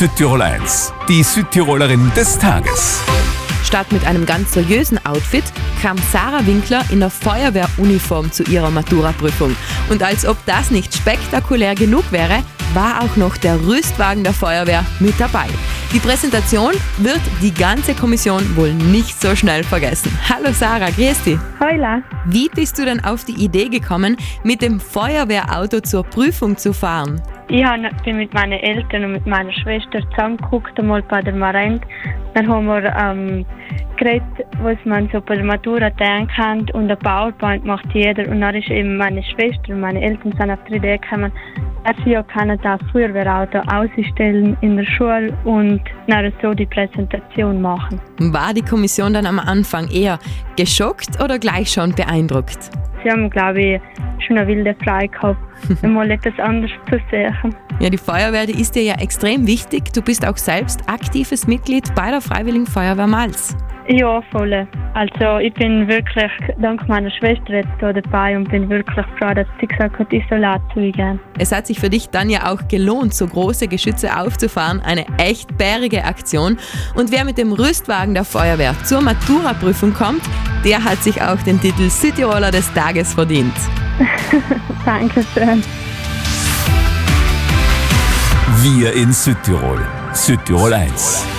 Südtirol 1, die Südtirolerin des Tages. Statt mit einem ganz seriösen Outfit kam Sarah Winkler in der Feuerwehruniform zu ihrer Maturaprüfung. Und als ob das nicht spektakulär genug wäre, war auch noch der Rüstwagen der Feuerwehr mit dabei. Die Präsentation wird die ganze Kommission wohl nicht so schnell vergessen. Hallo Sarah, grüß dich. Hola. Wie bist du denn auf die Idee gekommen, mit dem Feuerwehrauto zur Prüfung zu fahren? Ich bin mit meinen Eltern und mit meiner Schwester zusammengeguckt, einmal bei der Marent. Dann haben wir geredet, was man so bei der Matura denken kann, und ein PowerPoint macht jeder. Und dann ist eben meine Schwester und meine Eltern sind auf die Idee gekommen, dass sie kann das Feuerwehrauto ausstellen in der Schule und dann so die Präsentation machen. War die Kommission dann am Anfang eher geschockt oder gleich schon beeindruckt? Sie haben, glaube ich, schon eine wilde Freude gehabt, mal etwas anderes zu sehen. Ja, die Feuerwehr, die ist dir ja extrem wichtig. Du bist auch selbst aktives Mitglied bei der Freiwilligen Feuerwehr Mals. Ja, voll. Also ich bin wirklich dank meiner Schwester jetzt da dabei und bin wirklich froh, dass sie gesagt hat, ich soll auch zugehen. Es hat sich für dich dann ja auch gelohnt, so große Geschütze aufzufahren. Eine echt bärige Aktion. Und wer mit dem Rüstwagen der Feuerwehr zur Maturaprüfung kommt, der hat sich auch den Titel Südtiroler des Tages verdient. Dankeschön. Wir in Südtirol. Südtirol 1.